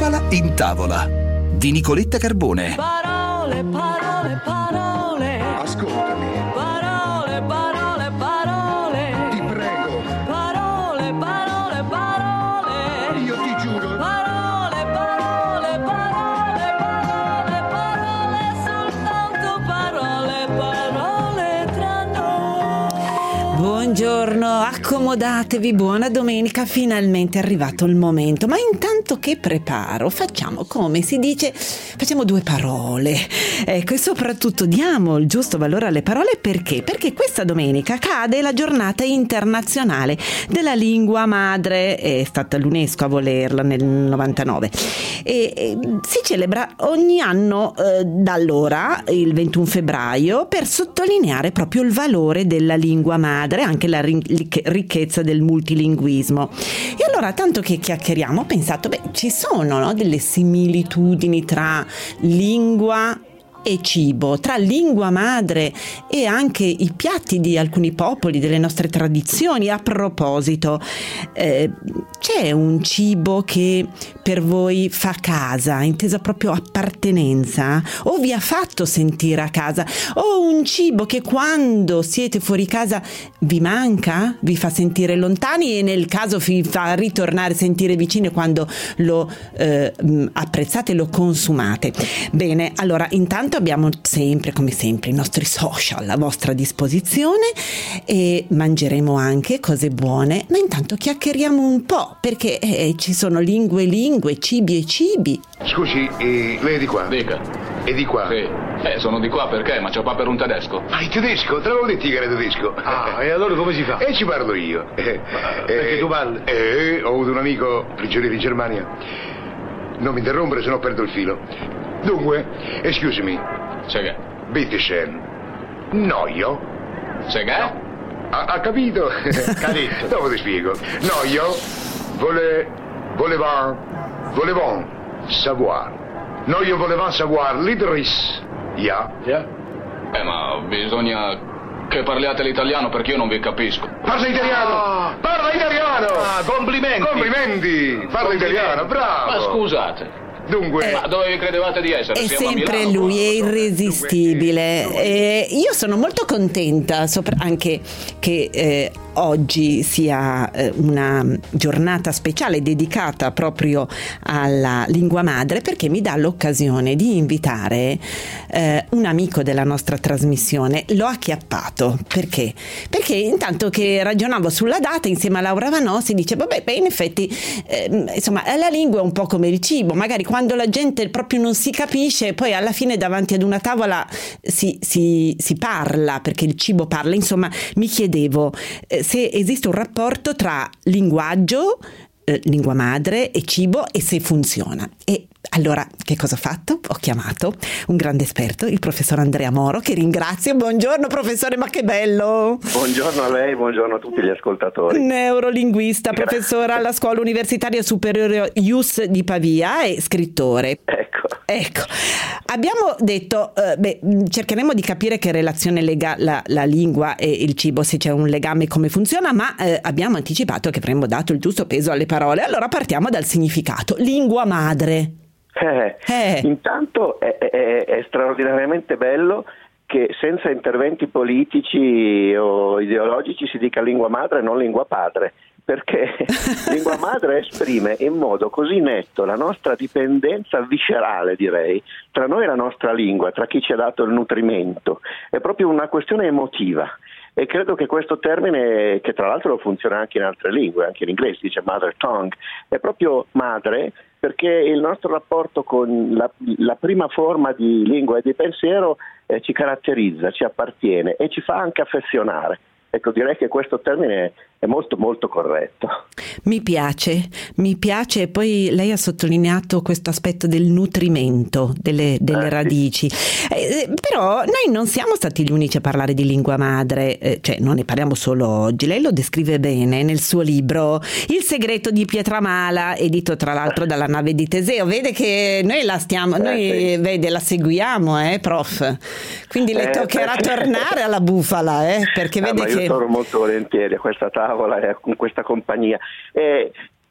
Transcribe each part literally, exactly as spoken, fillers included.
Bufala in tavola di Nicoletta Carbone. Parole, parole, parole. Ascoltami. Parole, parole, parole. Ti prego. Parole, parole, parole. Io ti giuro. Parole, parole, parole, parole, parole, soltanto parole, parole tra noi. Buongiorno, accomodatevi, buona domenica, finalmente è arrivato il momento. Ma intanto che preparo, facciamo come si dice, facciamo due parole. Ecco, e soprattutto diamo il giusto valore alle parole perché? Perché questa domenica cade la giornata internazionale della lingua madre, è stata l'UNESCO a volerla nel novantanove. E, e si celebra ogni anno eh, da allora, il ventuno febbraio, per sottolineare proprio il valore della lingua madre, anche la ricchezza del multilinguismo. E allora, tanto che chiacchieriamo, ho pensato, beh, ci sono, no, delle similitudini tra lingua e cibo, tra lingua madre e anche i piatti di alcuni popoli, delle nostre tradizioni. A proposito, eh, c'è un cibo che per voi fa casa, intesa proprio appartenenza, o vi ha fatto sentire a casa, o un cibo che quando siete fuori casa vi manca, vi fa sentire lontani e nel caso vi fa ritornare, sentire vicini quando lo eh, apprezzate, lo consumate. Bene, allora intanto abbiamo sempre, come sempre, i nostri social a vostra disposizione e mangeremo anche cose buone, ma intanto chiacchieriamo un po' perché eh, ci sono lingue e lingue, cibi e cibi. Scusi, eh, lei è di qua? Dica. È di qua? Sì. Eh, sono di qua perché? Ma c'ho qua per un tedesco. Ah, il tedesco? Te l'avevo detto che era tedesco. Ah, e allora come si fa? E ci parlo io. Eh, perché eh, tu parli? Eh, ho avuto un amico prigioniero in Germania. Non mi interrompere, se no perdo il filo. Dunque, excuse me. C'è che? Bitte schön. No, io? C'è che? No. Ha, ha capito? Capito. Dopo ti spiego. No, io vole, volevamo, volevamo savoir. No, io volevamo savoir l'idris. Ja. Yeah. Eh, ma bisogna che parliate l'italiano perché io non vi capisco. Parla italiano! Ah. Parla italiano! Ah, complimenti. Complimenti! Parla italiano, bravo! Ma scusate. Dunque, Ma dove vi credevate di essere? È Siamo a sempre Milano, lui, qua. è irresistibile. Eh, io sono molto contenta sopra- anche che eh, oggi sia eh, una giornata speciale dedicata proprio alla lingua madre, perché mi dà l'occasione di invitare eh, un amico della nostra trasmissione. L'ho acchiappato perché? Perché intanto che ragionavo sulla data insieme a Laura Vanossi dice vabbè, beh, in effetti eh, insomma la lingua è un po' come il cibo, magari quando la gente proprio non si capisce, poi alla fine davanti ad una tavola si, si, si parla, perché il cibo parla. Insomma, mi chiedevo eh, se esiste un rapporto tra linguaggio, eh, lingua madre e cibo, e se funziona. E allora, che cosa ho fatto? Ho chiamato un grande esperto, il professor Andrea Moro, che ringrazio. Buongiorno professore, ma che bello! Buongiorno a lei, buongiorno a tutti gli ascoltatori. Neurolinguista, professore alla Scuola Universitaria Superiore I U S di Pavia e scrittore. Ecco. Ecco, abbiamo detto, eh, beh, cercheremo di capire che relazione lega la, la lingua e il cibo, se c'è un legame, come funziona, ma eh, abbiamo anticipato che avremmo dato il giusto peso alle parole. Allora partiamo dal significato. Lingua madre. Eh, Eh. Intanto è, è, è straordinariamente bello che senza interventi politici o ideologici si dica lingua madre e non lingua padre, perché lingua madre esprime in modo così netto la nostra dipendenza viscerale, direi, tra noi e la nostra lingua, tra chi ci ha dato il nutrimento. È proprio una questione emotiva. E credo che questo termine, che tra l'altro funziona anche in altre lingue, anche in inglese dice mother tongue, è proprio madre, perché il nostro rapporto con la, la prima forma di lingua e di pensiero eh, ci caratterizza, ci appartiene e ci fa anche affezionare. Ecco, direi che questo termine è molto molto corretto. Mi piace, mi piace. E poi lei ha sottolineato questo aspetto del nutrimento delle, delle eh, radici. Sì. Eh, però noi non siamo stati gli unici a parlare di lingua madre, eh, cioè non ne parliamo solo oggi. Lei lo descrive bene nel suo libro Il segreto di Pietramala, edito tra l'altro dalla Nave di Teseo. Vede che noi la stiamo, eh, noi sì. vede, la seguiamo, eh, prof. Quindi le Eh, toccherà perché... tornare alla bufala, eh, perché ah, vede ma che io torno molto volentieri a questa tavola e con questa compagnia. Eh,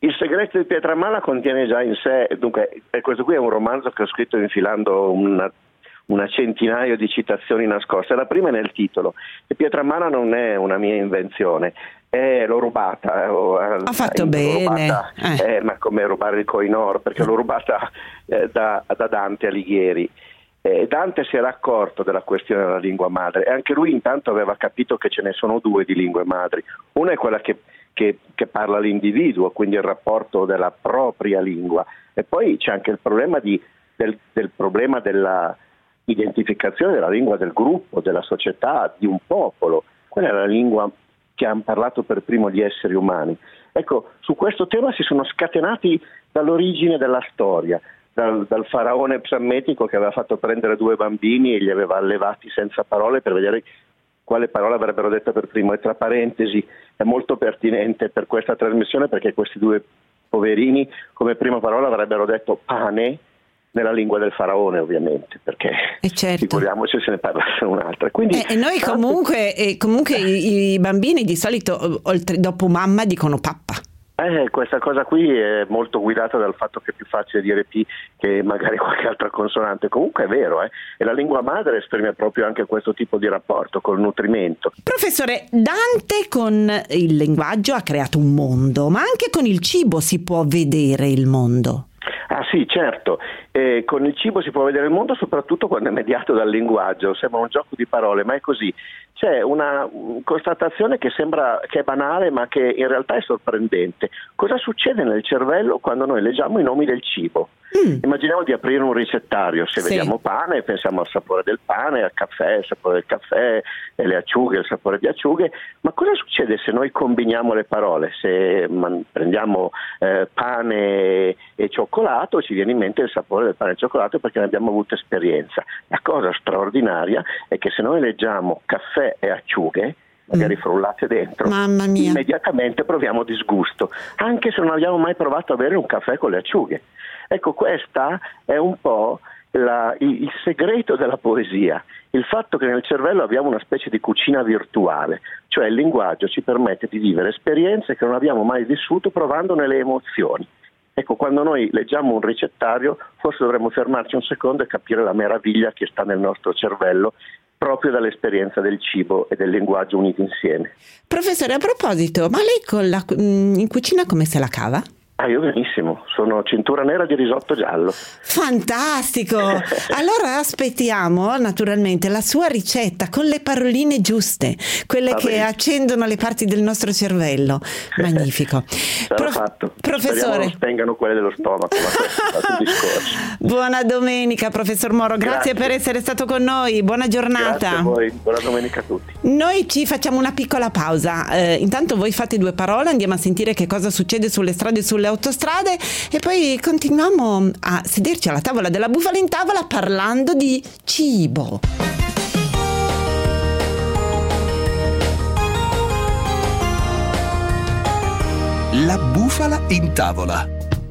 Il segreto di Pietramala contiene già in sé, dunque, e questo qui è un romanzo che ho scritto infilando una, una centinaio di citazioni nascoste. La prima è nel titolo, e Pietramala non è una mia invenzione, è l'ho rubata. Ha fatto bene. Rubata, eh. eh, ma come rubare il Koh-i-Noor, perché l'ho rubata eh, da, da Dante Alighieri. Eh, Dante si era accorto della questione della lingua madre, e anche lui intanto aveva capito che ce ne sono due di lingue madri. Una è quella che Che, che parla l'individuo, quindi il rapporto della propria lingua, e poi c'è anche il problema di, del, del problema della identificazione della lingua del gruppo, della società, di un popolo. Quella è la lingua che hanno parlato per primo gli esseri umani. Ecco, su questo tema si sono scatenati dall'origine della storia, dal, dal faraone psammetico che aveva fatto prendere due bambini e li aveva allevati senza parole per vedere quale parola avrebbero detto per primo. E tra parentesi, è molto pertinente per questa trasmissione perché questi due poverini come prima parola avrebbero detto pane nella lingua del faraone, ovviamente, perché eh certo. figuriamoci se ne parlasse un'altra. Quindi, eh, e noi tante... comunque, eh, comunque i, i bambini di solito oltre, dopo mamma dicono pappa. Eh, questa cosa qui è molto guidata dal fatto che è più facile dire P che magari qualche altra consonante. Comunque è vero, eh? E la lingua madre esprime proprio anche questo tipo di rapporto col nutrimento. Professore, Dante con il linguaggio ha creato un mondo, ma anche con il cibo si può vedere il mondo. Ah sì, certo, eh, con il cibo si può vedere il mondo soprattutto quando è mediato dal linguaggio. Sembra un gioco di parole, ma è così. C'è una constatazione che sembra che è banale, ma che in realtà è sorprendente. Cosa succede nel cervello quando noi leggiamo i nomi del cibo? Mm. Immaginiamo di aprire un ricettario, se sì. vediamo pane pensiamo al sapore del pane, al caffè, il sapore del caffè, e le acciughe, il sapore di acciughe, ma cosa succede se noi combiniamo le parole? Se man- prendiamo eh, pane e cioccolato, ci viene in mente il sapore del pane e cioccolato perché ne abbiamo avuto esperienza. La cosa straordinaria è che se noi leggiamo caffè e acciughe, magari frullate dentro, Mamma mia. immediatamente proviamo disgusto, anche se non abbiamo mai provato a bere un caffè con le acciughe. Ecco, questa è un po' la, il, il segreto della poesia, il fatto che nel cervello abbiamo una specie di cucina virtuale, cioè il linguaggio ci permette di vivere esperienze che non abbiamo mai vissuto provandone le emozioni. Ecco, quando noi leggiamo un ricettario, forse dovremmo fermarci un secondo e capire la meraviglia che sta nel nostro cervello proprio dall'esperienza del cibo e del linguaggio uniti insieme. Professore, a proposito, ma lei con la, in cucina come se la cava? Ah, io benissimo, sono cintura nera di risotto giallo. Fantastico! Allora aspettiamo naturalmente la sua ricetta con le paroline giuste, quelle Va che bene. accendono le parti del nostro cervello. Magnifico. Sarà Pro- fatto. Professore. Speriamo non spengano quelle dello stomaco, ma questo è un discorso. Buona domenica, professor Moro, grazie, grazie per essere stato con noi, buona giornata. Grazie a voi, buona domenica a tutti. Noi ci facciamo una piccola pausa, eh, intanto voi fate due parole, andiamo a sentire che cosa succede sulle strade e sulle autostrade e poi continuiamo a sederci alla tavola della Bufala in Tavola parlando di cibo. La Bufala in Tavola.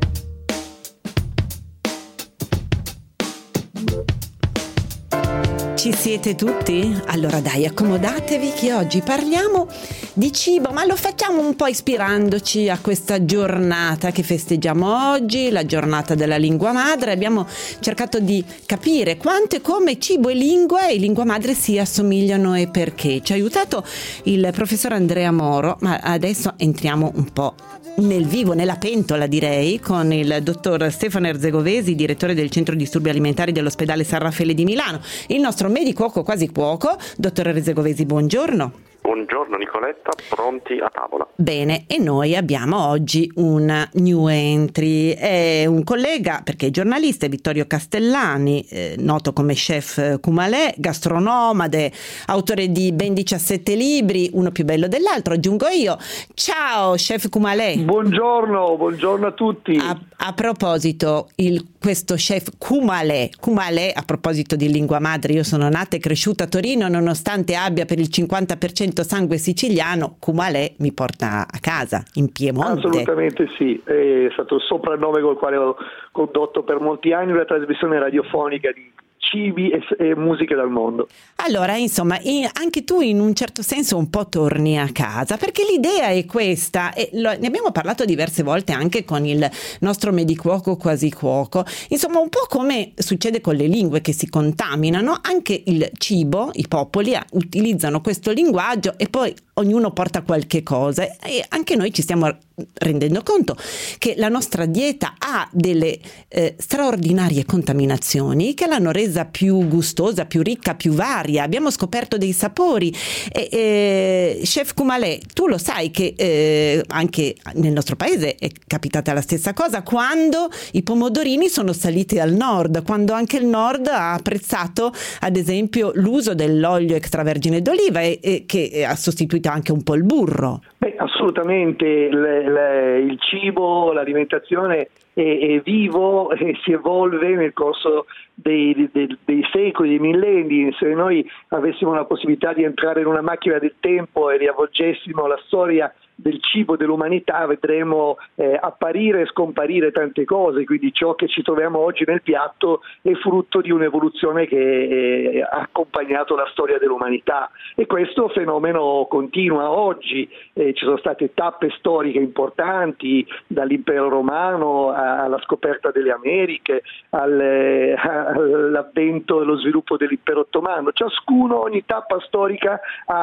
Ci siete tutti? Allora dai, accomodatevi che oggi parliamo di cibo, ma lo facciamo un po' ispirandoci a questa giornata che festeggiamo oggi, la giornata della lingua madre. Abbiamo cercato di capire quanto e come cibo e lingua e lingua madre si assomigliano e perché. Ci ha aiutato il professor Andrea Moro, ma adesso entriamo un po' nel vivo, nella pentola direi, con il dottor Stefano Erzegovesi, direttore del Centro Disturbi Alimentari dell'Ospedale San Raffaele di Milano, il nostro medicuoco quasi cuoco. Dottor Erzegovesi, buongiorno. Buongiorno Nicoletta, pronti a tavola. Bene, e noi abbiamo oggi un new entry, è un collega perché è giornalista, è Vittorio Castellani, eh, noto come chef Kumalè, gastronomade, autore di ben diciassette libri, uno più bello dell'altro, aggiungo io. Ciao chef Kumalè. Buongiorno, buongiorno a tutti. A, a proposito, il, questo chef Kumalè, Kumalè, a proposito di lingua madre, io sono nata e cresciuta a Torino, nonostante abbia per il cinquanta per cento sangue siciliano, Kumalè mi porta a casa, in Piemonte. Assolutamente sì, è stato il soprannome col quale ho condotto per molti anni una trasmissione radiofonica di cibi e, e musiche dal mondo. Allora, insomma, in, anche tu in un certo senso un po' torni a casa, perché l'idea è questa, e lo, ne abbiamo parlato diverse volte anche con il nostro medicuoco quasi cuoco, insomma un po' come succede con le lingue che si contaminano, anche il cibo, i popoli utilizzano questo linguaggio e poi ognuno porta qualche cosa, e anche noi ci stiamo rendendo conto che la nostra dieta ha delle eh, straordinarie contaminazioni che l'hanno resa più gustosa, più ricca, più varia. Abbiamo scoperto dei sapori. E, e, Chef Kumalé, tu lo sai che eh, anche nel nostro paese è capitata la stessa cosa quando i pomodorini sono saliti al nord, quando anche il nord ha apprezzato ad esempio l'uso dell'olio extravergine d'oliva e, e che ha sostituito anche un po' il burro. Beh, assolutamente, le, le, il cibo, l'alimentazione è, è vivo e si evolve nel corso dei, dei, dei secoli, dei millenni. Se noi avessimo la possibilità di entrare in una macchina del tempo e riavvolgessimo la storia del cibo dell'umanità, vedremo eh, apparire e scomparire tante cose, quindi ciò che ci troviamo oggi nel piatto è frutto di un'evoluzione che eh, ha accompagnato la storia dell'umanità, e questo fenomeno continua oggi. Eh, ci sono state tappe storiche importanti, dall'impero romano alla scoperta delle Americhe, al, eh, all'avvento e lo sviluppo dell'impero ottomano. Ciascuno, ogni tappa storica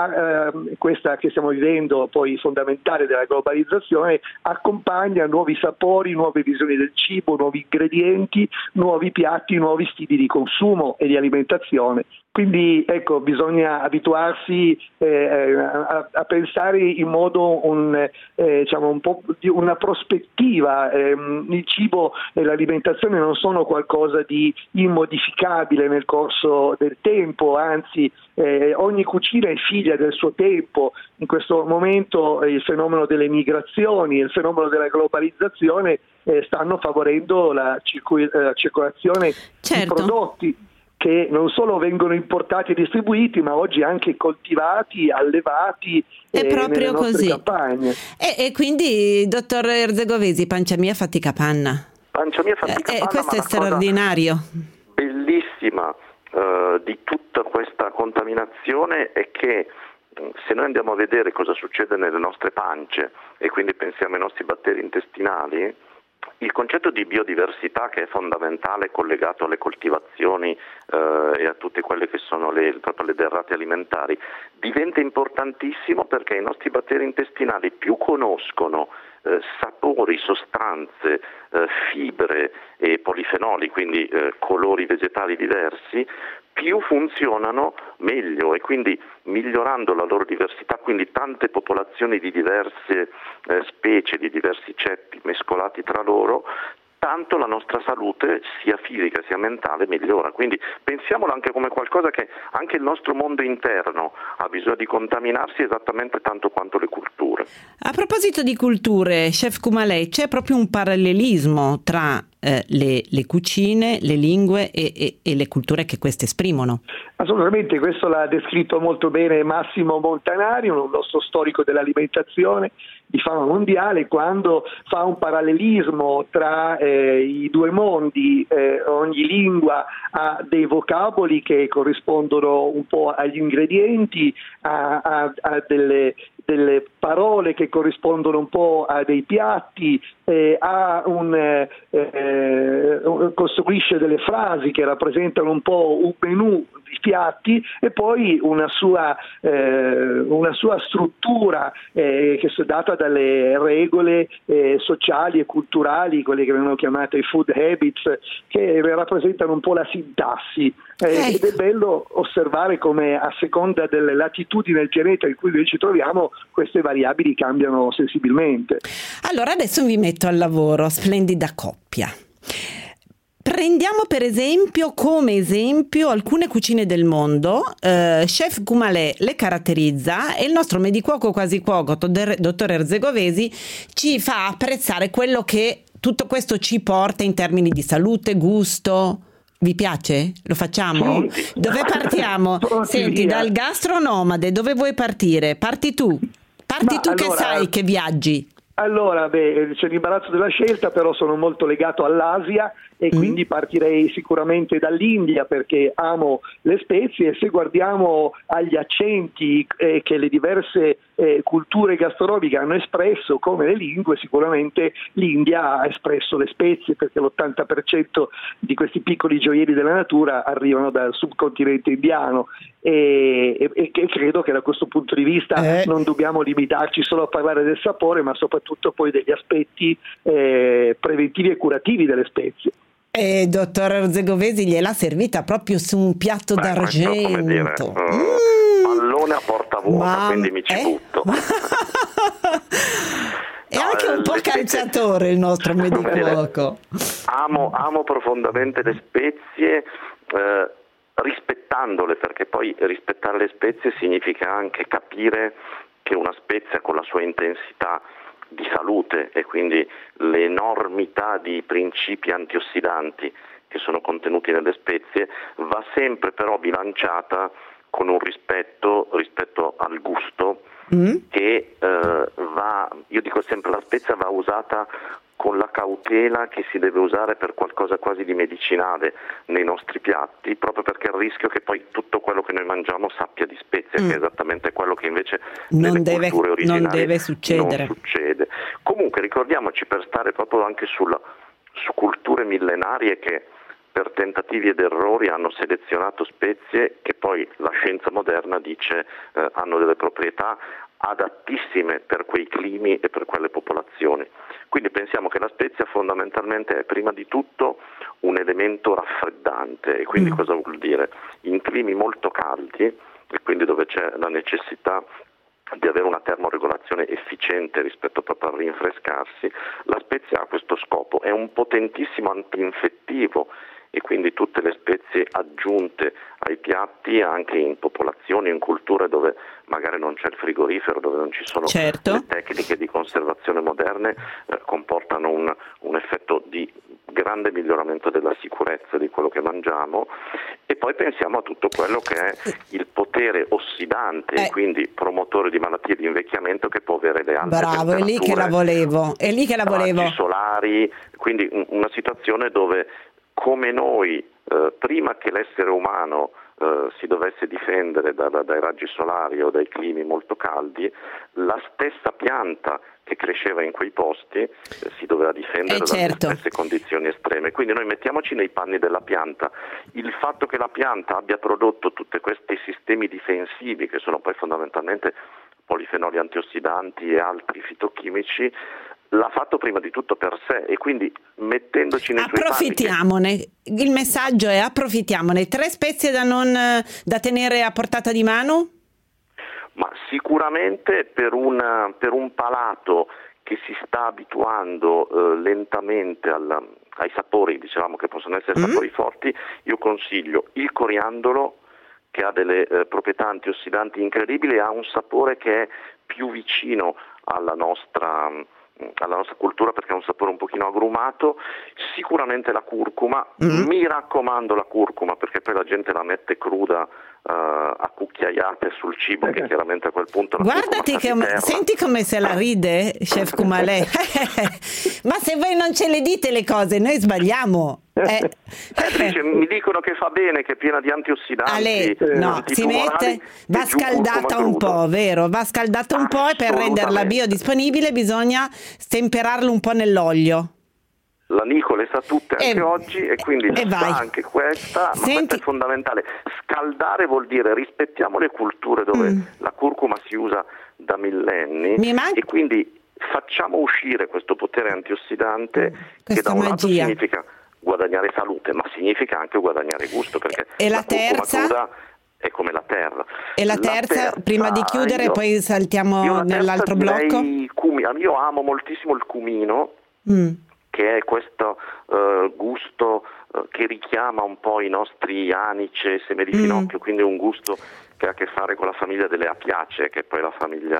ha eh, questa che stiamo vivendo, poi fondamentale della globalizzazione, accompagna nuovi sapori, nuove visioni del cibo, nuovi ingredienti, nuovi piatti, nuovi stili di consumo e di alimentazione. Quindi ecco, bisogna abituarsi eh, a, a pensare in modo un, eh, diciamo un po' di una prospettiva. Eh, il cibo e l'alimentazione non sono qualcosa di immodificabile nel corso del tempo, anzi eh, ogni cucina è figlia del suo tempo. In questo momento eh, il fenomeno delle migrazioni, il fenomeno della globalizzazione eh, stanno favorendo la, circu- la circolazione certo. di prodotti che non solo vengono importati e distribuiti, ma oggi anche coltivati, allevati è eh, proprio nelle nostre così. campagne. E, e quindi, dottor Erzegovesi, pancia mia fatica panna. Pancia mia fatica Eh, panna, questo ma è la cosa straordinario. bellissima eh, di tutta questa contaminazione è che se noi andiamo a vedere cosa succede nelle nostre pance e quindi pensiamo ai nostri batteri intestinali, il concetto di biodiversità, che è fondamentale, collegato alle coltivazioni eh, e a tutte quelle che sono le, proprio le derrate alimentari, diventa importantissimo perché i nostri batteri intestinali più conoscono eh, sapori, sostanze, eh, fibre e polifenoli, quindi eh, colori vegetali diversi, più funzionano meglio, e quindi migliorando la loro diversità, quindi tante popolazioni di diverse eh, specie, di diversi ceppi mescolati tra loro, tanto la nostra salute sia fisica sia mentale migliora. Quindi pensiamolo anche come qualcosa che anche il nostro mondo interno ha bisogno di contaminarsi esattamente tanto quanto le culture. A proposito di culture, Chef Kumalé, c'è proprio un parallelismo tra eh, le, le cucine, le lingue e, e, e le culture che queste esprimono? Assolutamente, questo l'ha descritto molto bene Massimo Montanari, un nostro storico dell'alimentazione di fama mondiale, quando fa un parallelismo tra eh, i due mondi. Eh, ogni lingua ha dei vocaboli che corrispondono un po' agli ingredienti, a, a, a delle, delle parole che corrispondono un po' a dei piatti, eh, ha un, eh, costruisce delle frasi che rappresentano un po' un menù di piatti, e poi una sua, eh, una sua struttura eh, che è data dalle regole eh, sociali e culturali, quelle che vengono chiamate i food habits, che rappresentano un po' la sintassi. Eh, ed è bello osservare come a seconda delle latitudini del pianeta in cui noi ci troviamo queste variabili cambiano sensibilmente. Allora adesso vi metto al lavoro, splendida coppia. Prendiamo per esempio come esempio alcune cucine del mondo. eh, Chef Kumalé le caratterizza e il nostro medicuoco quasi cuoco, dottor Erzegovesi, ci fa apprezzare quello che tutto questo ci porta in termini di salute, gusto. Vi piace? Lo facciamo? Sì. Dove partiamo? Senti, via. dal gastronomade, dove vuoi partire? Parti tu. Parti Ma tu che allora- sai che viaggi. Allora, beh, c'è l'imbarazzo della scelta, però sono molto legato all'Asia e Mm. quindi partirei sicuramente dall'India perché amo le spezie. Se guardiamo agli accenti eh, che le diverse eh, culture gastronomiche hanno espresso, come le lingue, sicuramente l'India ha espresso le spezie, perché l'ottanta per cento di questi piccoli gioielli della natura arrivano dal subcontinente indiano, e, e, e che credo che da questo punto di vista Eh. non dobbiamo limitarci solo a parlare del sapore, ma soprattutto poi degli aspetti eh, preventivi e curativi delle spezie. E dottor Orzegovesi gliel'ha servita proprio su un piatto Beh, questo, come dire, d'argento. eh, Mm. pallone a porta vuota, Mam- quindi mi ci eh? butto. È No, anche un eh, po' le spezie- calciatore il nostro medicuoco. Amo, amo profondamente le spezie, eh, rispettandole, perché poi rispettare le spezie significa anche capire che una spezia con la sua intensità di salute e quindi l'enormità di principi antiossidanti che sono contenuti nelle spezie va sempre però bilanciata con un rispetto rispetto al gusto, Mm? che eh, va, io dico sempre, la spezia va usata con la cautela che si deve usare per qualcosa quasi di medicinale nei nostri piatti, proprio perché il rischio che poi tutto quello che noi mangiamo sappia di spezie, Mm. che è esattamente quello che invece Non nelle deve- culture originali non deve succedere. non succede. Comunque ricordiamoci, per stare proprio anche sulla, su culture millenarie che per tentativi ed errori hanno selezionato spezie che poi la scienza moderna dice eh, hanno delle proprietà adattissime per quei climi e per quelle popolazioni. Quindi pensiamo che la spezia fondamentalmente è prima di tutto un elemento raffreddante, e quindi Mm. cosa vuol dire? In climi molto caldi, e quindi dove c'è la necessità di avere una termoregolazione efficiente rispetto proprio a rinfrescarsi, la spezia ha questo scopo, è un potentissimo antinfettivo, e quindi tutte le spezie aggiunte ai piatti anche in popolazioni, in culture dove magari non c'è il frigorifero, dove non ci sono Certo. le tecniche di conservazione moderne, eh, comportano un, un effetto di grande miglioramento della sicurezza di quello che mangiamo. E poi pensiamo a tutto quello che è il potere ossidante Eh. e quindi promotore di malattie di invecchiamento che può avere le alte Bravo, è lì che la temperature, volevo, è lì che la volevo. raggi solari, quindi un- una situazione dove, come noi, eh, prima che l'essere umano eh, si dovesse difendere da, da- dai raggi solari o dai climi molto caldi, la stessa pianta che cresceva in quei posti eh, si doveva difendere Eh, dalle certo. stesse condizioni estreme. Quindi noi mettiamoci nei panni della pianta. Il fatto che la pianta abbia prodotto tutti questi sistemi difensivi, che sono poi fondamentalmente polifenoli antiossidanti e altri fitochimici, l'ha fatto prima di tutto per sé, e quindi mettendoci nei suoi panni, Approfittiamone. Il messaggio è approfittiamone. Tre spezie da non da tenere a portata di mano? ma sicuramente per, una, per un palato che si sta abituando eh, lentamente alla, ai sapori, dicevamo che possono essere Mm. sapori forti, io consiglio il coriandolo, che ha delle eh, proprietà antiossidanti incredibili e ha un sapore che è più vicino alla nostra, alla nostra cultura, perché ha un sapore un pochino agrumato. Sicuramente la curcuma, Mm. mi raccomando la curcuma, perché poi la gente la mette cruda eh, a cucchiaiate sul cibo, che chiaramente a quel punto la Guardati curcuma che sta di terra. senti come se la ride, chef Kumalè. Ma se voi non ce le dite le cose, noi sbagliamo. Eh. Dice, mi dicono che fa bene, che è piena di antiossidanti. Ale, eh, no, si antitumorali, mette, va e giù scaldata curcuma un crudo. po', vero? Va scaldata un po' e per renderla Assolutamente. biodisponibile bisogna stemperarlo un po' nell'olio. La Nicole sa tutte anche E- oggi, e quindi e sa vai. anche questa, ma Senti- questo è fondamentale. Scaldare vuol dire rispettiamo le culture dove Mm. la curcuma si usa da millenni, Mi man- e quindi facciamo uscire questo potere antiossidante, che Questa da un lato magia. significa guadagnare salute, ma significa anche guadagnare gusto, perché E la curcuma terza? cruda è come la terra. E la terza, prima di chiudere, io- poi saltiamo io la terza nell'altro direi blocco. cumi- io amo moltissimo il cumino, Mm. che è questo eh, gusto eh, che richiama un po' i nostri anice e seme di Mm. finocchio, quindi un gusto che ha a che fare con la famiglia delle apiacee, che è poi la famiglia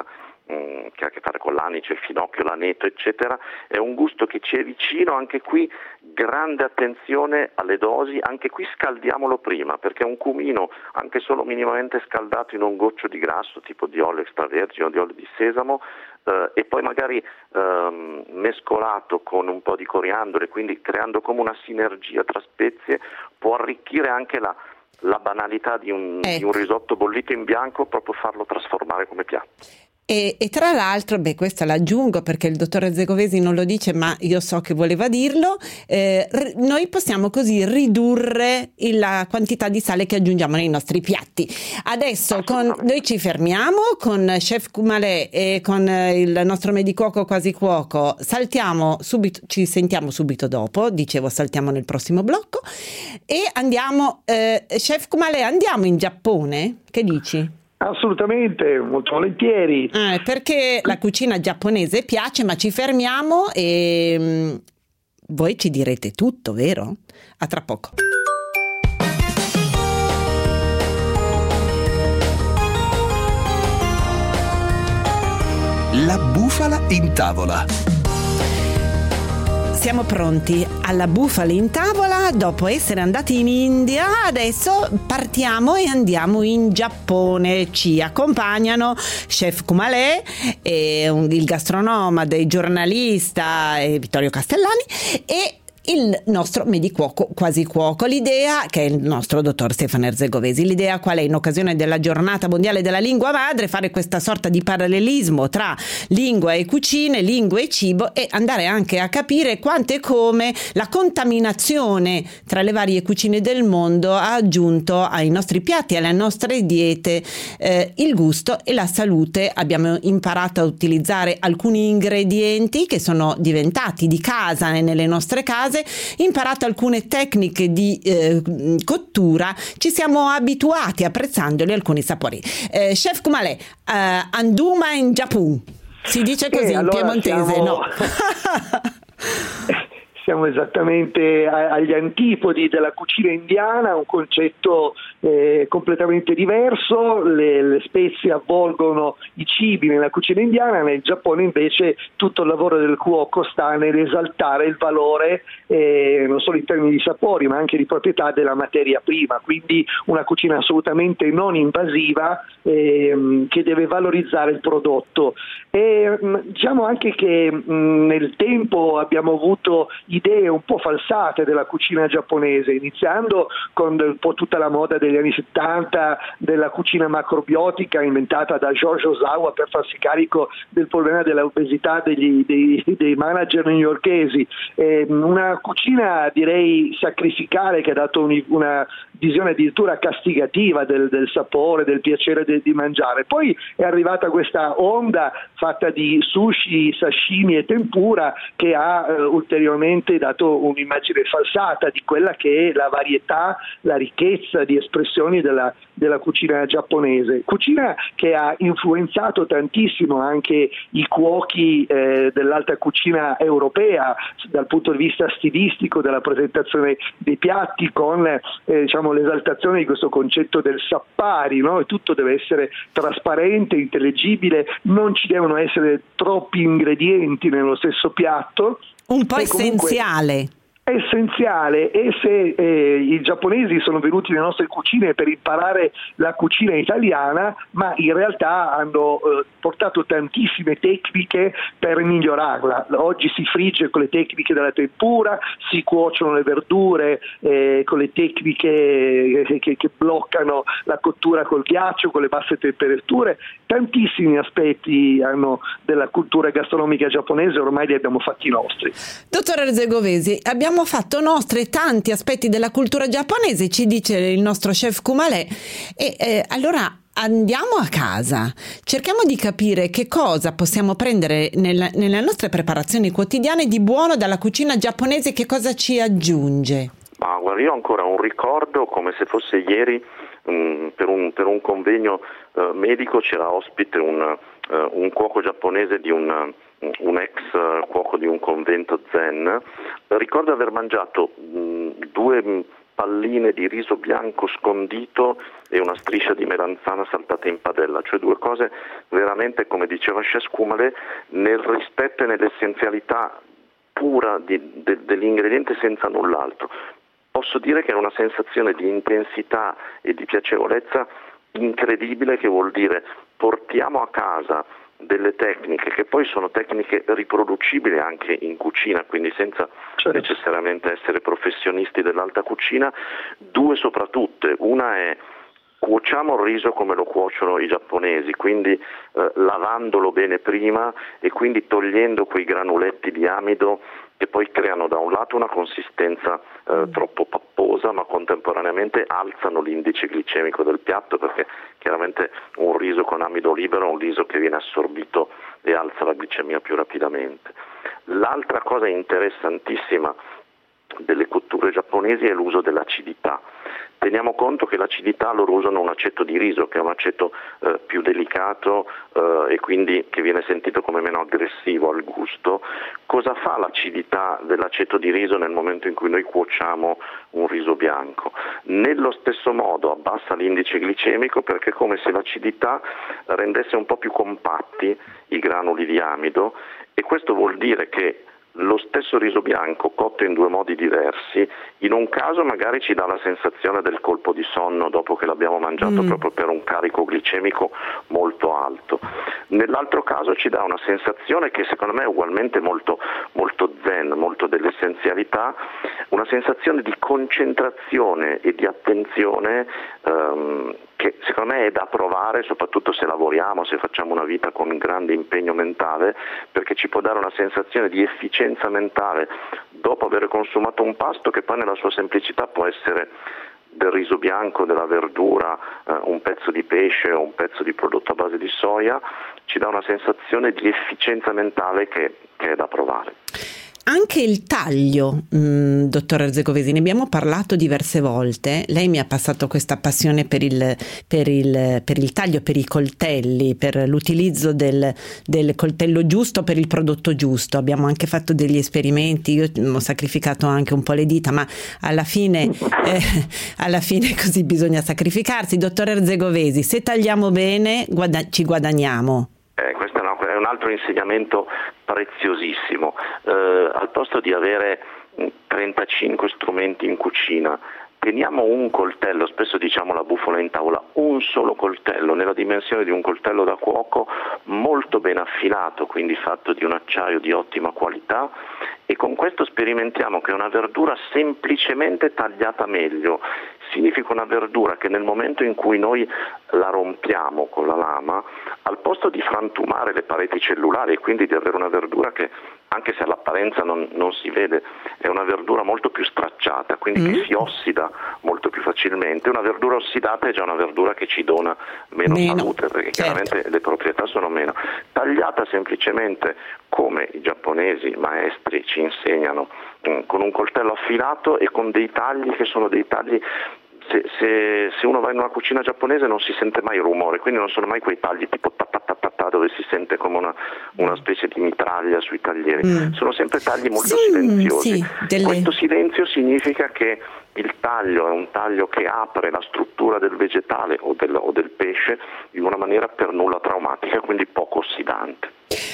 mh, che ha a che fare con l'anice, il finocchio, l'aneto, eccetera. È un gusto che ci è vicino, anche qui grande attenzione alle dosi, anche qui scaldiamolo prima, perché un cumino anche solo minimamente scaldato in un goccio di grasso tipo di olio extravergine o di olio di sesamo eh, e poi magari ehm, mescolato con un po' di coriandolo e quindi creando come una sinergia tra spezie, può arricchire anche la, la banalità di un, ecco. di un risotto bollito in bianco, proprio farlo trasformare come piatto. E, e tra l'altro, beh, questo l'aggiungo perché il dottore Zegovesi non lo dice, ma io so che voleva dirlo, eh, r- noi possiamo così ridurre il- la quantità di sale che aggiungiamo nei nostri piatti. Adesso con, noi ci fermiamo con Chef Kumalè e con eh, il nostro medicuoco quasi cuoco, saltiamo subito, ci sentiamo subito dopo, dicevo saltiamo nel prossimo blocco e andiamo, eh, Chef Kumalè, andiamo in Giappone? Che dici? Assolutamente, molto volentieri. Eh, perché la cucina giapponese piace, ma ci fermiamo e mh, voi ci direte tutto, vero? A tra poco. La bufala in tavola. Siamo pronti alla bufala in tavola. Dopo essere andati in India, adesso partiamo e andiamo in Giappone. Ci accompagnano Chef Kumalè, e un, il gastronoma dei giornalista e Vittorio Castellani e il nostro medicuoco quasi cuoco. L'idea, che è il nostro dottor Stefano Erzegovesi, l'idea qual è? In occasione della giornata mondiale della lingua madre, fare questa sorta di parallelismo tra lingua e cucine, lingua e cibo, e andare anche a capire quanto e come la contaminazione tra le varie cucine del mondo ha aggiunto ai nostri piatti, alle nostre diete, eh, il gusto e la salute. Abbiamo imparato a utilizzare alcuni ingredienti che sono diventati di casa nelle nostre case, imparato alcune tecniche di eh, cottura, ci siamo abituati apprezzandoli alcuni sapori. Eh, Chef Kumalè, uh, anduma in Giappone, si dice così eh, in allora piemontese, siamo... no? Siamo esattamente agli antipodi della cucina indiana, un concetto eh, completamente diverso. Le, le spezie avvolgono i cibi nella cucina indiana, nel Giappone invece tutto il lavoro del cuoco sta nell'esaltare il valore eh, non solo in termini di sapori ma anche di proprietà della materia prima, quindi una cucina assolutamente non invasiva eh, che deve valorizzare il prodotto. E diciamo anche che mh, nel tempo abbiamo avuto idee un po' falsate della cucina giapponese, iniziando con un po' tutta la moda degli anni settanta della cucina macrobiotica inventata da George Osawa per farsi carico del problema dell'obesità degli, dei, dei manager newyorkesi. Eh, una cucina direi sacrificale che ha dato un, una visione addirittura castigativa del, del sapore, del piacere de, di mangiare. Poi è arrivata questa onda fatta di sushi, sashimi e tempura che ha eh, ulteriormente dato un'immagine falsata di quella che è la varietà, la ricchezza di espressioni della, della cucina giapponese. Cucina che ha influenzato tantissimo anche i cuochi eh, dell'alta cucina europea dal punto di vista stilistico, della presentazione dei piatti, con eh, diciamo, l'esaltazione di questo concetto del sappari, no? E tutto deve essere trasparente, intellegibile, non ci devono essere troppi ingredienti nello stesso piatto. Un po' e comunque essenziale. essenziale. E se eh, i giapponesi sono venuti nelle nostre cucine per imparare la cucina italiana, ma in realtà hanno eh, portato tantissime tecniche per migliorarla. Oggi si frigge con le tecniche della tempura, si cuociono le verdure eh, con le tecniche che, che bloccano la cottura col ghiaccio, con le basse temperature. Tantissimi aspetti hanno della cultura gastronomica giapponese, ormai li abbiamo fatti nostri. Dottor Erzegovesi, abbiamo fatto nostri tanti aspetti della cultura giapponese, ci dice il nostro chef Kumalè, e eh, allora andiamo a casa, cerchiamo di capire che cosa possiamo prendere nella, nelle nostre preparazioni quotidiane di buono dalla cucina giapponese, che cosa ci aggiunge. Ma guarda, io ho ancora un ricordo come se fosse ieri, mh, per, un, per un convegno uh, medico c'era ospite un, uh, un cuoco giapponese di un, un ex cuoco di un convento zen. Ricordo aver mangiato mh, due palline di riso bianco scondito e una striscia di melanzana saltata in padella, cioè due cose veramente, come diceva Chef Kumale, nel rispetto e nell'essenzialità pura di, de, dell'ingrediente senza null'altro. Posso dire che è una sensazione di intensità e di piacevolezza incredibile, che vuol dire portiamo a casa delle tecniche che poi sono tecniche riproducibili anche in cucina, quindi senza certo. necessariamente essere professionisti dell'alta cucina. Due soprattutto, una è cuociamo il riso come lo cuociono i giapponesi, quindi eh, lavandolo bene prima e quindi togliendo quei granuletti di amido che poi creano da un lato una consistenza eh, troppo papposa, ma contemporaneamente alzano l'indice glicemico del piatto, perché chiaramente un riso con amido libero è un riso che viene assorbito e alza la glicemia più rapidamente. L'altra cosa interessantissima delle cotture giapponesi è l'uso dell'acidità. Teniamo conto che l'acidità loro usano un aceto di riso, che è un aceto eh, più delicato eh, e quindi che viene sentito come meno aggressivo al gusto. Cosa fa l'acidità dell'aceto di riso nel momento in cui noi cuociamo un riso bianco? Nello stesso modo abbassa l'indice glicemico, perché è come se l'acidità rendesse un po' più compatti i granuli di amido, e questo vuol dire che lo stesso riso bianco cotto in due modi diversi, in un caso magari ci dà la sensazione del colpo di sonno dopo che l'abbiamo mangiato mm. proprio per un carico glicemico molto alto, nell'altro caso ci dà una sensazione che secondo me è ugualmente molto, molto zen, molto dell'essenzialità, una sensazione di concentrazione e di attenzione um, che secondo me è da provare, soprattutto se lavoriamo, se facciamo una vita con grande impegno mentale, perché ci può dare una sensazione di efficienza mentale dopo aver consumato un pasto che poi nella sua semplicità può essere del riso bianco, della verdura, eh, un pezzo di pesce o un pezzo di prodotto a base di soia. Ci dà una sensazione di efficienza mentale che, che è da provare. Anche il taglio, mh, dottor Erzegovesi, ne abbiamo parlato diverse volte. Lei mi ha passato questa passione per il, per il, per il taglio, per i coltelli, per l'utilizzo del, del coltello giusto per il prodotto giusto. Abbiamo anche fatto degli esperimenti, io ho sacrificato anche un po' le dita, ma alla fine, eh, alla fine così bisogna sacrificarsi. Dottor Erzegovesi, se tagliamo bene guada- ci guadagniamo. Eh, questo è, una, è un altro insegnamento preziosissimo. Eh, al posto di avere trentacinque strumenti in cucina, teniamo un coltello, spesso diciamo la bufola in tavola, un solo coltello nella dimensione di un coltello da cuoco, molto ben affilato, quindi fatto di un acciaio di ottima qualità, e con questo sperimentiamo che una verdura semplicemente tagliata meglio significa una verdura che nel momento in cui noi la rompiamo con la lama, al posto di frantumare le pareti cellulari e quindi di avere una verdura che, anche se all'apparenza non, non si vede, è una verdura molto più stracciata, quindi mm. che si ossida molto più facilmente. Una verdura ossidata è già una verdura che ci dona meno, meno. salute, perché certo. chiaramente le proprietà sono meno. Tagliata semplicemente come i giapponesi maestri ci insegnano, con un coltello affilato e con dei tagli che sono dei tagli. Se, se, se uno va in una cucina giapponese non si sente mai rumore, quindi non sono mai quei tagli tipo ta ta ta ta ta dove si sente come una, una specie di mitraglia sui taglieri, mm. sono sempre tagli molto sì, silenziosi. Sì, delle... Questo silenzio significa che il taglio è un taglio che apre la struttura del vegetale o del, o del pesce in una maniera per nulla traumatica, quindi poco ossidante.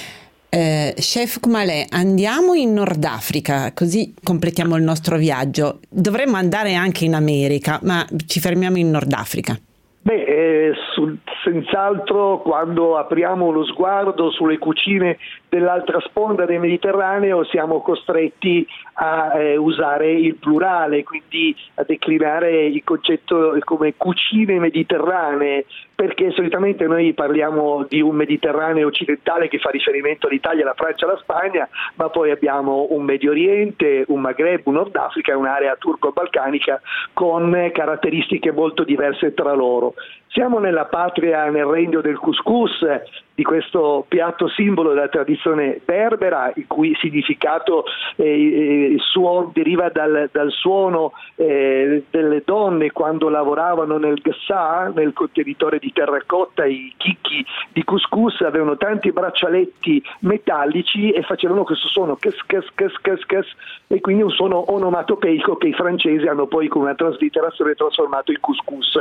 Eh, Chef Kumale, andiamo in Nord Africa, così completiamo il nostro viaggio. Dovremmo andare anche in America, ma ci fermiamo in Nord Africa. Beh, eh, sul, senz'altro quando apriamo lo sguardo sulle cucine dell'altra sponda del Mediterraneo siamo costretti a eh, usare il plurale, quindi a declinare il concetto come cucine mediterranee, perché solitamente noi parliamo di un Mediterraneo occidentale che fa riferimento all'Italia, alla Francia, alla Spagna, ma poi abbiamo un Medio Oriente, un Maghreb, un Nord Africa e un'area turco-balcanica con caratteristiche molto diverse tra loro. Siamo nella patria, nel regno del couscous, di questo piatto simbolo della tradizione berbera, il cui significato eh, il suo, deriva dal, dal suono eh, delle donne quando lavoravano nel ghessà, nel contenitore di terracotta. I chicchi di couscous avevano tanti braccialetti metallici e facevano questo suono kes kes kes kes kes, e quindi un suono onomatopeico che i francesi hanno poi con una traslitterazione trasformato in couscous.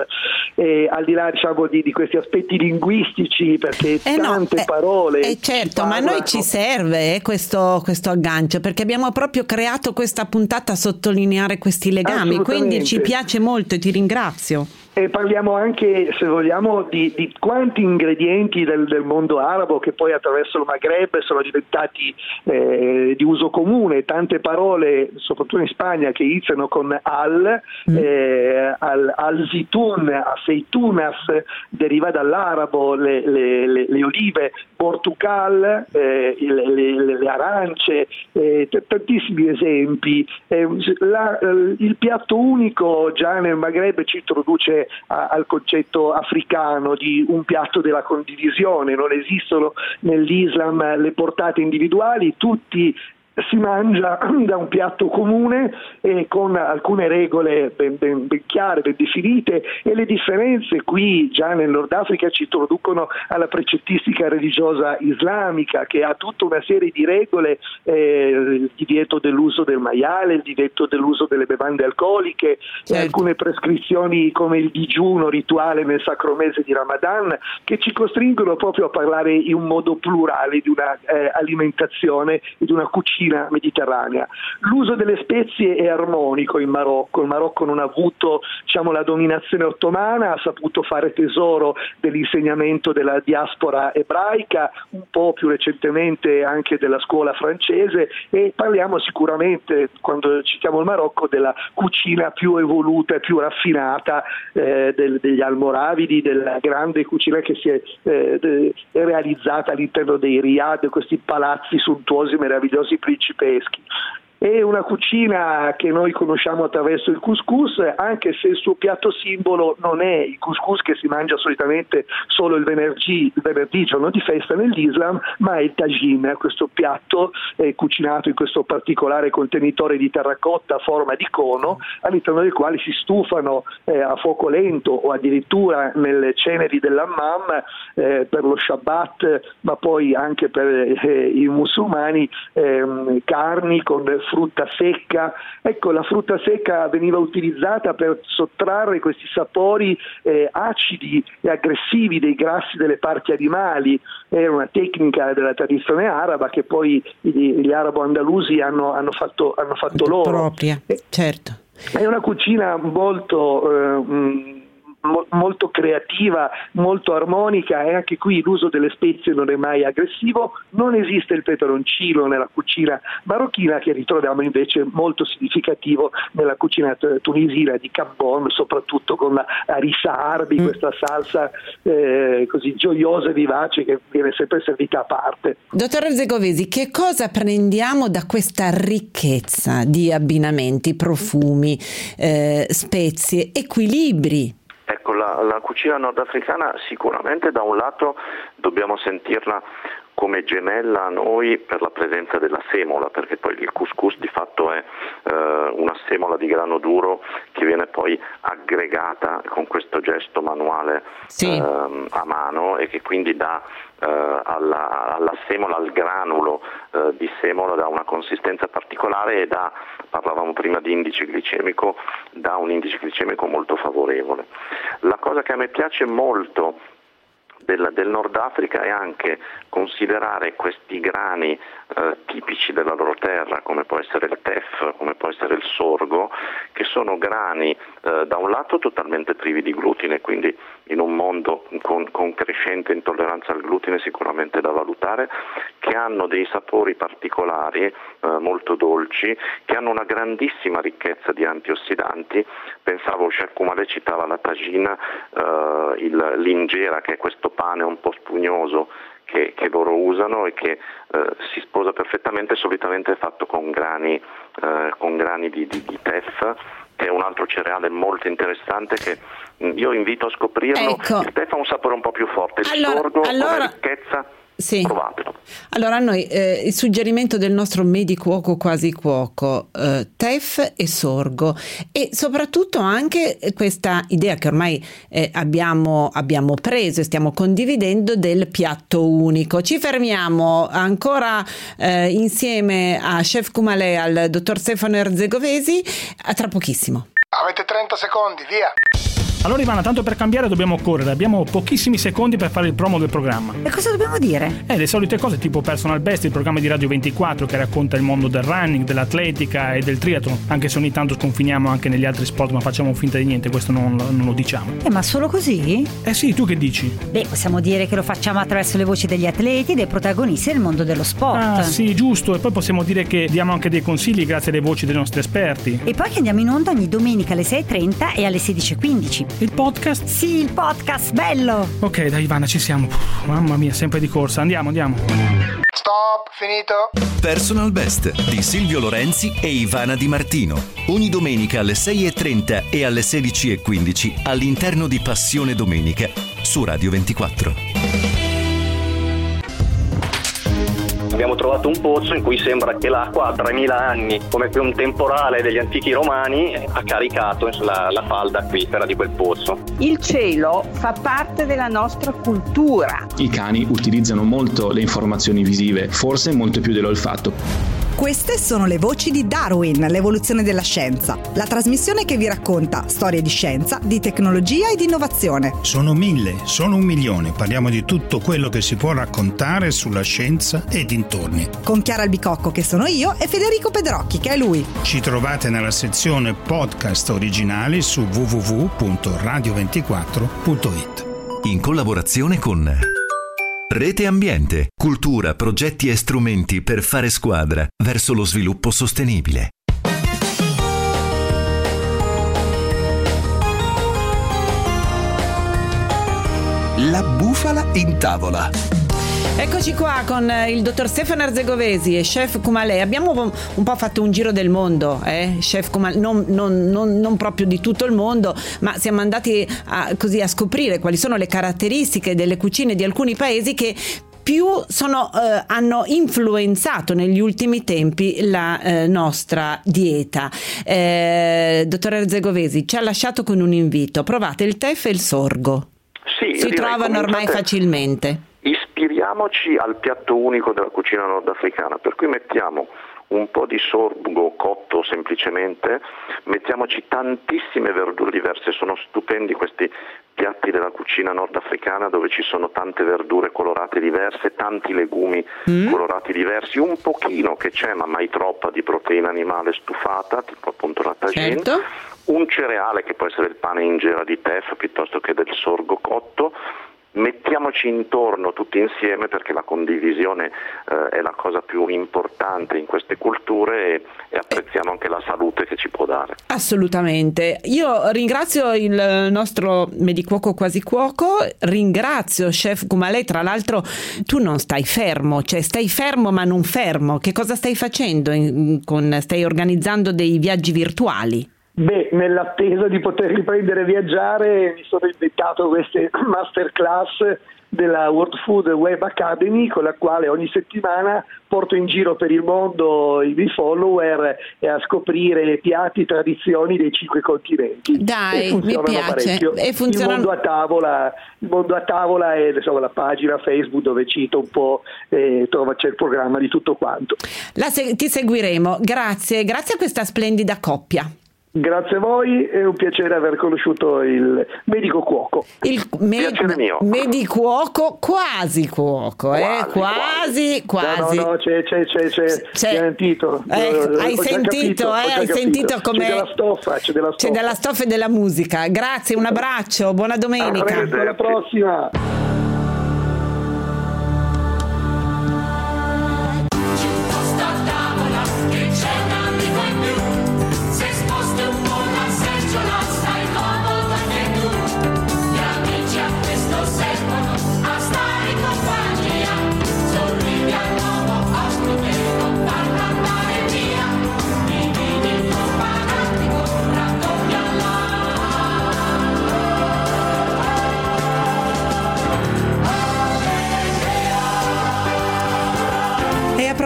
E al di là, diciamo, di, di questi aspetti linguistici, perché eh tante no, eh, parole eh certo, ma a noi ci serve eh, questo, questo aggancio, perché abbiamo proprio creato questa puntata a sottolineare questi legami, quindi ci piace molto e ti ringrazio. E parliamo anche, se vogliamo, di, di quanti ingredienti del, del mondo arabo che poi attraverso il Maghreb sono diventati eh, di uso comune, tante parole, soprattutto in Spagna, che iniziano con al, mm. eh, al, al zitun, aceitunas, deriva dall'arabo, le, le, le, le olive, portugal, eh, le, le, le arance, eh, t- tantissimi esempi. Eh, la, il piatto unico già nel Maghreb ci introduce a, al concetto africano di un piatto della condivisione. Non esistono nell'Islam le portate individuali, tutti si mangia da un piatto comune e con alcune regole ben, ben, ben chiare, ben definite, e le differenze qui già nel Nord Africa ci introducono alla precettistica religiosa islamica, che ha tutta una serie di regole, eh, il divieto dell'uso del maiale, il divieto dell'uso delle bevande alcoliche, certo. E alcune prescrizioni come il digiuno rituale nel sacro mese di Ramadan, che ci costringono proprio a parlare in un modo plurale di una eh, alimentazione e di una cucina mediterranea. L'uso delle spezie è armonico in Marocco. Il Marocco non ha avuto, diciamo, la dominazione ottomana, ha saputo fare tesoro dell'insegnamento della diaspora ebraica, un po' più recentemente anche della scuola francese, e parliamo sicuramente, quando citiamo il Marocco, della cucina più evoluta e più raffinata eh, del, degli almoravidi, della grande cucina che si è eh, de, realizzata all'interno dei riad, questi palazzi sontuosi, meravigliosi, principeschi. È una cucina che noi conosciamo attraverso il couscous, anche se il suo piatto simbolo non è il couscous che si mangia solitamente solo il venerdì, il venerdì giorno di festa nell'Islam, ma è il tagine, questo piatto eh, cucinato in questo particolare contenitore di terracotta a forma di cono, all'interno del quale si stufano eh, a fuoco lento o addirittura nelle ceneri dell'hammam eh, per lo Shabbat, ma poi anche per eh, i musulmani, eh, carni con frutta secca. Ecco, la frutta secca veniva utilizzata per sottrarre questi sapori eh, acidi e aggressivi dei grassi delle parti animali. Era una tecnica della tradizione araba che poi gli, gli arabo-andalusi hanno, hanno fatto, hanno fatto loro. Propria, certo. È una cucina molto eh, mh, molto creativa, molto armonica, e anche qui l'uso delle spezie non è mai aggressivo. Non esiste il peperoncino nella cucina marocchina, che ritroviamo invece molto significativo nella cucina tunisina di Kabbon, soprattutto con la harissa arbi, mm. questa salsa eh, così gioiosa e vivace che viene sempre servita a parte. Dottor Erzegovesi, che cosa prendiamo da questa ricchezza di abbinamenti, profumi, eh, spezie, equilibri? Ecco, la, la cucina nordafricana sicuramente da un lato dobbiamo sentirla come gemella a noi per la presenza della semola, perché poi il couscous di fatto è eh, una semola di grano duro che viene poi aggregata con questo gesto manuale sì. eh, a mano, e che quindi dà eh, alla, alla semola, al granulo eh, di semola, dà una consistenza particolare e dà, parlavamo prima di indice glicemico, dà un indice glicemico molto favorevole. La cosa che a me piace molto Del, del Nord Africa è anche considerare questi grani eh, tipici della loro terra, come può essere il teff, come può essere il sorgo, che sono grani eh, da un lato totalmente privi di glutine, quindi in un mondo con, con crescente intolleranza al glutine sicuramente da valutare, che hanno dei sapori particolari, eh, molto dolci, che hanno una grandissima ricchezza di antiossidanti. Pensavo, Chef Kumale citava la tagine, eh, il, l'injera, che è questo pane un po' spugnoso che, che loro usano e che eh, si sposa perfettamente, solitamente è fatto con grani, eh, con grani di, di, di teff, che è un altro cereale molto interessante che io invito a scoprirlo. Ecco. Il tè fa un sapore un po' più forte, il Allora- sorgo allora- come ricchezza, Sì. provatelo. Allora, a noi eh, il suggerimento del nostro medicuoco quasi cuoco, eh, teff e sorgo, e soprattutto anche questa idea che ormai eh, abbiamo, abbiamo preso e stiamo condividendo del piatto unico. Ci fermiamo ancora eh, insieme a Chef Kumalé, al dottor Stefano Erzegovesi, a tra pochissimo. Avete trenta secondi, via. Allora Ivana, tanto per cambiare dobbiamo correre, abbiamo pochissimi secondi per fare il promo del programma. E cosa dobbiamo dire? Eh, le solite cose tipo Personal Best, il programma di Radio ventiquattro che racconta il mondo del running, dell'atletica e del triathlon, anche se ogni tanto sconfiniamo anche negli altri sport, ma facciamo finta di niente, questo non, non lo diciamo. Eh, ma solo così? Eh sì, tu che dici? Beh, possiamo dire che lo facciamo attraverso le voci degli atleti e dei protagonisti del mondo dello sport. Ah sì, giusto, e poi possiamo dire che diamo anche dei consigli grazie alle voci dei nostri esperti. E poi che andiamo in onda ogni domenica alle sei e trenta e alle sedici e quindici. Il podcast? Sì, il podcast, bello! Ok, dai Ivana, ci siamo. Puh, mamma mia, sempre di corsa, andiamo, andiamo. Stop, finito. Personal Best di Silvio Lorenzi e Ivana Di Martino. Ogni domenica alle sei e trenta e alle sedici e quindici all'interno di Passione Domenica su Radio ventiquattro. Abbiamo trovato un pozzo in cui sembra che l'acqua ha tremila anni, come che un temporale degli antichi romani ha caricato la, la falda acquifera di quel pozzo. Il cielo fa parte della nostra cultura. I cani utilizzano molto le informazioni visive, forse molto più dell'olfatto. Queste sono le voci di Darwin, l'evoluzione della scienza, la trasmissione che vi racconta storie di scienza, di tecnologia e di innovazione. Sono mille, sono un milione, parliamo di tutto quello che si può raccontare sulla scienza e dintorni. Con Chiara Albicocco, che sono io, e Federico Pedrocchi, che è lui. Ci trovate nella sezione podcast originali su w w w punto radio ventiquattro punto i t. In collaborazione con Rete Ambiente, cultura, progetti e strumenti per fare squadra verso lo sviluppo sostenibile. La bufala in tavola. Eccoci qua con il dottor Stefano Erzegovesi e Chef Kumalé. Abbiamo un po' fatto un giro del mondo, eh? Chef Kumalé, non, non, non, non proprio di tutto il mondo, ma siamo andati a, così a scoprire quali sono le caratteristiche delle cucine di alcuni paesi che più sono, eh, hanno influenzato negli ultimi tempi la eh, nostra dieta. Eh, dottor Erzegovesi ci ha lasciato con un invito: provate il teff e il sorgo. Sì, si direi, trovano ormai facilmente. Ispiriamoci al piatto unico della cucina nordafricana, per cui mettiamo un po' di sorgo cotto semplicemente, mettiamoci tantissime verdure diverse, sono stupendi questi piatti della cucina nordafricana dove ci sono tante verdure colorate diverse, tanti legumi mm. colorati diversi, un pochino che c'è ma mai troppa di proteina animale stufata, tipo appunto la tagine, certo. Un cereale che può essere il pane in gela di teff piuttosto che del sorgo cotto. Mettiamoci intorno tutti insieme, perché la condivisione eh, è la cosa più importante in queste culture, e, e apprezziamo anche la salute che ci può dare. Assolutamente. Io ringrazio il nostro medicuoco quasi cuoco, ringrazio Chef Kumalé. Tra l'altro tu non stai fermo, cioè stai fermo ma non fermo. Che cosa stai facendo? In, con, stai organizzando dei viaggi virtuali? Beh, nell'attesa di poter riprendere a viaggiare mi sono inventato queste masterclass della World Food Web Academy, con la quale ogni settimana porto in giro per il mondo i miei follower e a scoprire piatti e tradizioni dei cinque continenti. Dai, e mi piace. Parecchio. E funzionano... Il mondo a tavola, il mondo a tavola è, insomma, la pagina Facebook dove cito un po', eh, trova, c'è il programma di tutto quanto. La se- ti seguiremo. Grazie, grazie a questa splendida coppia. Grazie a voi, è un piacere aver conosciuto il medico cuoco. Il me- mio. medicuoco, quasi cuoco, eh? quasi, quasi. quasi. No, no, no, c'è, c'è, c'è, c'è, c'è. sentito. Eh, ho, hai ho sentito, capito, eh? Hai sentito come c'è della stoffa, c'è della stoffa. C'è della stoffa e della musica. Grazie, un abbraccio, buona domenica. Alla prossima. Racconta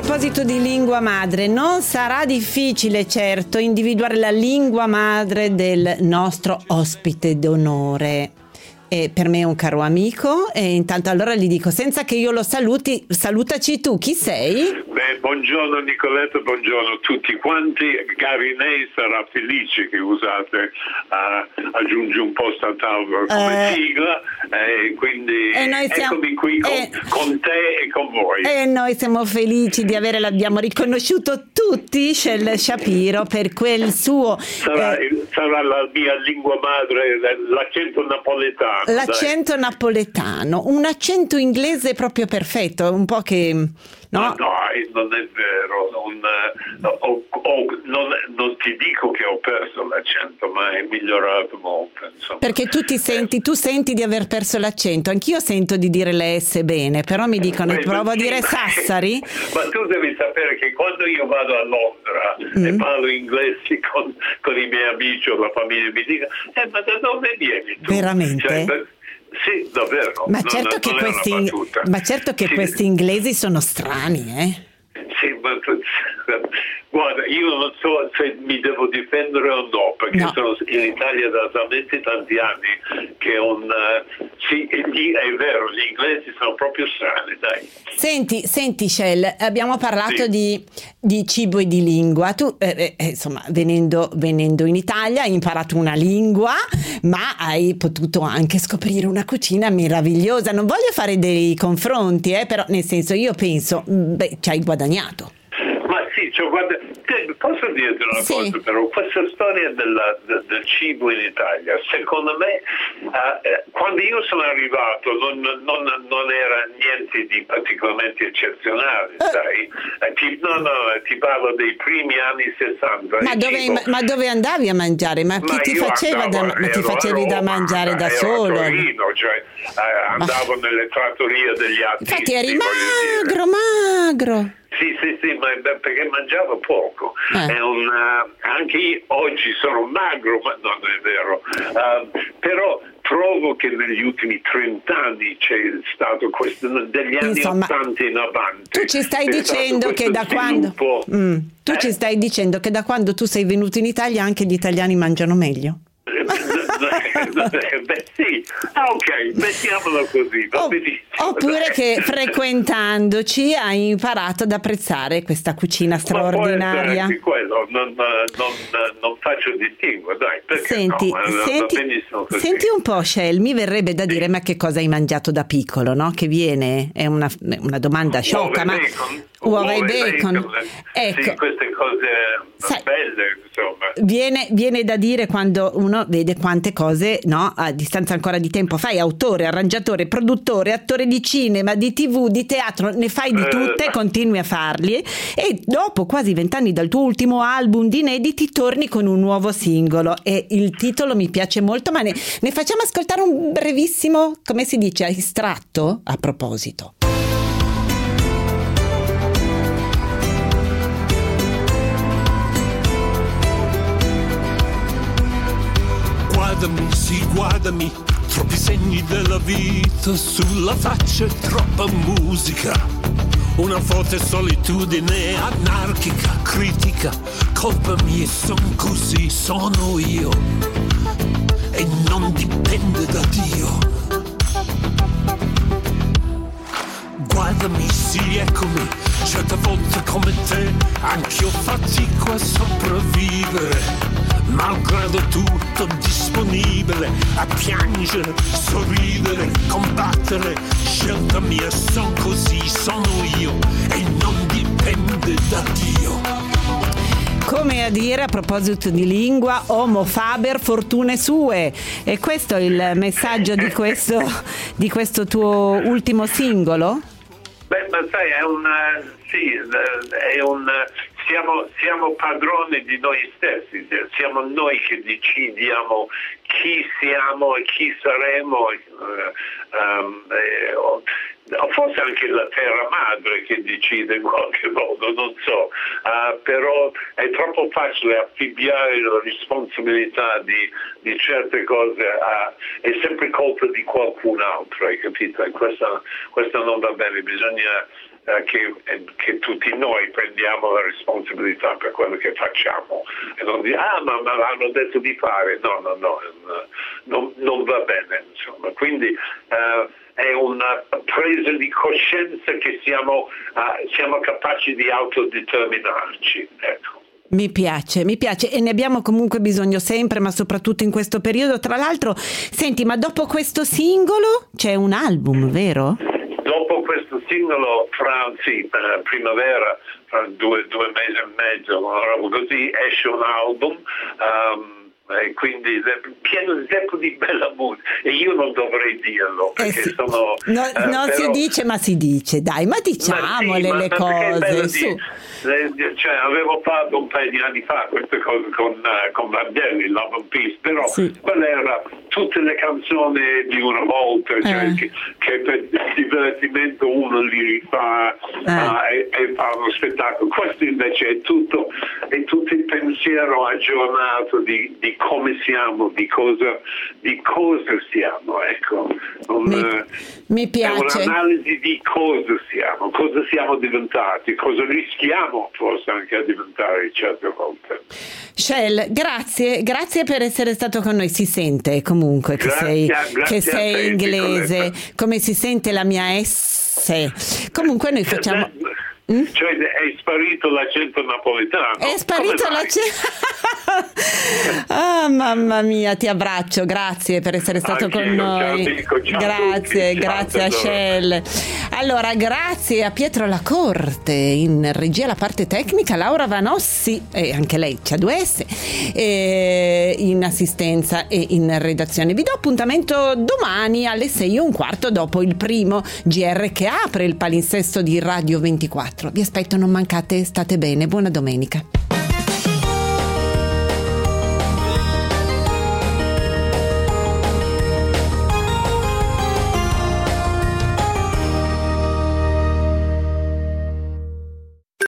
proposito di lingua madre, non sarà difficile certo individuare la lingua madre del nostro ospite d'onore. E per me è un caro amico e intanto allora gli dico, senza che io lo saluti, salutaci tu, chi sei? Beh, buongiorno Nicoletta, buongiorno a tutti quanti. Garinei sarà felice che usate uh, aggiunge un posto a tavola come eh, sigla e quindi e noi siamo, eccomi qui con, eh, con te e con voi. E noi siamo felici di avere, l'abbiamo riconosciuto tutti, Shel Shapiro, per quel suo... Sarà, eh, sarà la mia lingua madre, l'accento napoletano. L'accento dai. napoletano, un accento inglese proprio perfetto, un po' che... No, no, non è vero, non, ho, ho, non, non ti dico che ho perso l'accento, ma è migliorato molto. Insomma. Perché tu ti senti, tu senti di aver perso l'accento, anch'io sento di dire le S bene, però mi dicono, Beh, provo a sì, dire ma, Sassari. Ma tu devi sapere che quando io vado a Londra mm. e parlo inglese con, con i miei amici o la famiglia, mi dicono, eh, ma da dove vieni tu? Veramente? Cioè, sì, davvero. Ma non, certo non che, è questi, una battuta. ma certo che sì. questi inglesi sono strani, eh? Sì, ma guarda, io non so se mi devo difendere o no, perché no. sono in Italia da talmente tanti anni che un, uh, sì, è vero, gli inglesi sono proprio strani, dai. Senti, senti Shel, abbiamo parlato sì. di, di cibo e di lingua. Tu, eh, eh, insomma, venendo, venendo in Italia hai imparato una lingua, ma hai potuto anche scoprire una cucina meravigliosa. Non voglio fare dei confronti, eh, però nel senso io penso, beh, ci hai guadagnato. Ma sì, cioè, guarda, posso dirti una sì. cosa però, questa storia della, de, del cibo in Italia, secondo me, uh, quando io sono arrivato non, non, non era niente di particolarmente eccezionale, uh. sai? Uh, ti, no, no, ti parlo dei primi anni sessanta. Ma dove, ma, ma dove andavi a mangiare? Ma chi ma ti faceva andavo, da, ma ti facevi Roma, da mangiare da ero solo? A Torino, cioè, uh, andavo ma... nelle trattorie degli artisti. Infatti eri magro, magro. Sì, sì, sì, ma perché mangiavo poco. Eh. È un, uh, anche io oggi sono magro, ma non è vero. Uh, però trovo che negli ultimi trent'anni c'è stato questo, degli anni Insomma, ottanta in avanti. Tu ci stai dicendo che da quando mm, tu eh? ci stai dicendo che da quando tu sei venuto in Italia anche gli italiani mangiano meglio? Beh sì, ah, ok, mettiamolo così, va benissimo. Oppure che frequentandoci hai imparato ad apprezzare questa cucina straordinaria. Anche quello, non, non, non faccio distinguo, dai, perché senti, no, senti, va benissimo così. Senti un po', Shel, mi verrebbe da dire, ma che cosa hai mangiato da piccolo, no? Che viene, è una, una domanda sciocca, ma uova e bacon, bacon. Ecco. Sì, queste cose Sai, belle, insomma. Viene, viene da dire quando uno vede quante cose, no, a distanza ancora di tempo fai, autore, arrangiatore, produttore, attore di cinema, di tv, di teatro, ne fai di tutte, eh, continui a farli e dopo quasi vent'anni dal tuo ultimo album di inediti torni con un nuovo singolo e il titolo mi piace molto, ma ne, ne facciamo ascoltare un brevissimo, come si dice, estratto a proposito. Guardami, sì, guardami, troppi segni della vita sulla faccia e troppa musica. Una forte solitudine anarchica, critica, colpa mia, son così, sono io e non dipende da Dio. Guardami, sì, eccomi, certe volte come te, anch'io fatico a sopravvivere. Malgrado tutto disponibile a piangere, sorridere, combattere, scelta mia, son così, sono io e non dipende da Dio. Come a dire, a proposito di lingua, homo faber fortune sue, e questo è il messaggio di questo, di questo tuo ultimo singolo? Beh, ma sai, è un sì, è un siamo, siamo padroni di noi stessi, siamo noi che decidiamo chi siamo e chi saremo, um, eh, forse anche la terra madre che decide in qualche modo, non so, uh, però è troppo facile affibbiare la responsabilità di, di certe cose, a, è sempre colpa di qualcun altro, hai capito? E questa, questa non va bene, bisogna eh, che, eh, che tutti noi prendiamo la responsabilità per quello che facciamo e non dire ah ma, ma hanno detto di fare, no no no, non, non va bene, insomma. Quindi eh, è una presa di coscienza che siamo, uh, siamo capaci di autodeterminarci, ecco. Mi piace, mi piace e ne abbiamo comunque bisogno sempre, ma soprattutto in questo periodo. Tra l'altro, senti, ma dopo questo singolo c'è un album, vero? Dopo questo singolo, fra sì, eh, primavera, fra due, due mesi e mezzo, una roba così, esce un album. Um, E quindi pieno zeppo di bella musica e io non dovrei dirlo perché eh sì. sono no, eh, non però... si dice ma si dice, dai, ma diciamole ma sì, le ma cose su. Di, cioè, avevo fatto un paio di anni fa queste cose con, uh, con Vandelli, Love and Peace, però sì. quella era tutte le canzoni di una volta, cioè eh. che, che per divertimento uno li rifà eh. uh, e, e fa uno spettacolo. Questo invece è tutto, è tutto il pensiero aggiornato di, di come siamo, di cosa, di cosa siamo, ecco. Un, mi, mi piace. È un'analisi di cosa siamo, cosa siamo diventati, cosa rischiamo forse anche a diventare certe volte. Shell, grazie, grazie per essere stato con noi. Si sente comunque che grazie, sei, grazie che sei te, inglese, Nicoletta. Come si sente la mia S. Comunque noi facciamo... Mm? Cioè è sparito l'accento napoletano. È sparito l'accento. Ah, mamma mia, ti abbraccio, grazie per essere stato Anch'io, con noi. ciao, amico, ciao grazie, tutti, grazie ciao, a Shell. Allora, grazie a Pietro Lacorte in regia la parte tecnica, Laura Vanossi, e anche lei c'ha due S, e in assistenza e in redazione. Vi do appuntamento domani alle sei e un quarto dopo il primo G R che apre il palinsesto di Radio ventiquattro. Vi aspetto, non mancate, state bene, buona domenica.